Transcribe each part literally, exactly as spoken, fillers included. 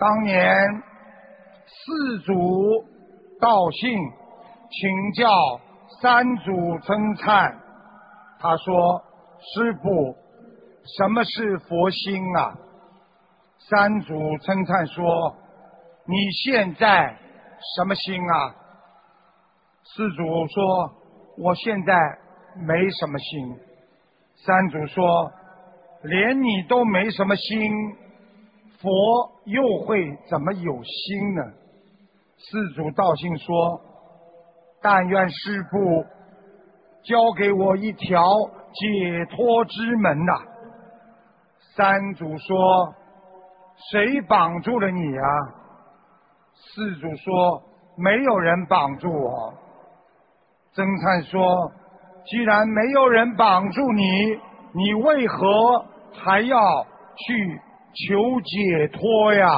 当年四祖道信请教三祖曾参，他说：“师父，什么是佛心啊？”三祖曾参说：“你现在什么心啊？”四祖说：“我现在没什么心。”三祖说：“连你都没什么心，佛又会怎么有心呢？”四祖道信说：“但愿师父教给我一条解脱之门呐、啊。”三祖说：“谁绑住了你啊？”四祖说：“没有人绑住我。”曾参说：“既然没有人绑住你，你为何还要去求解脱呀？”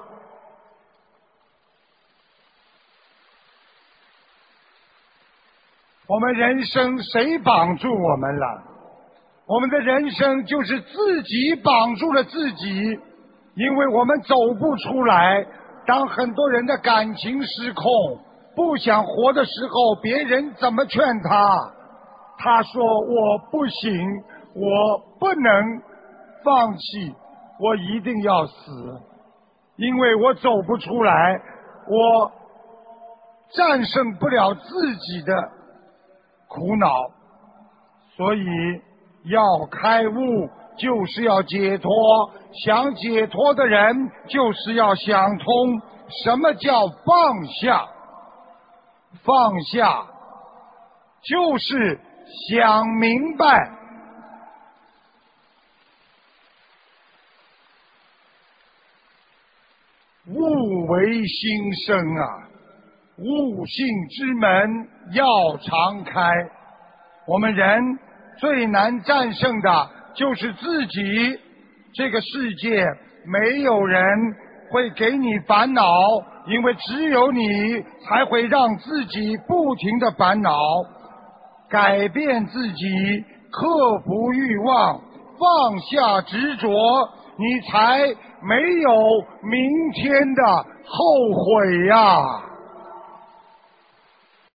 我们人生谁绑住我们了？我们的人生就是自己绑住了自己，因为我们走不出来。当很多人的感情失控，不想活的时候，别人怎么劝他？他说：“我不行，我不能放弃，我一定要死，因为我走不出来，我战胜不了自己的苦恼。”所以要开悟，就是要解脱。想解脱的人，就是要想通什么叫放下。放下就是想明白，悟为心生啊，悟性之门要常开。我们人最难战胜的就是自己，这个世界没有人会给你烦恼，因为只有你才会让自己不停的烦恼。改变自己，克服欲望，放下执着，你才没有明天的后悔呀、啊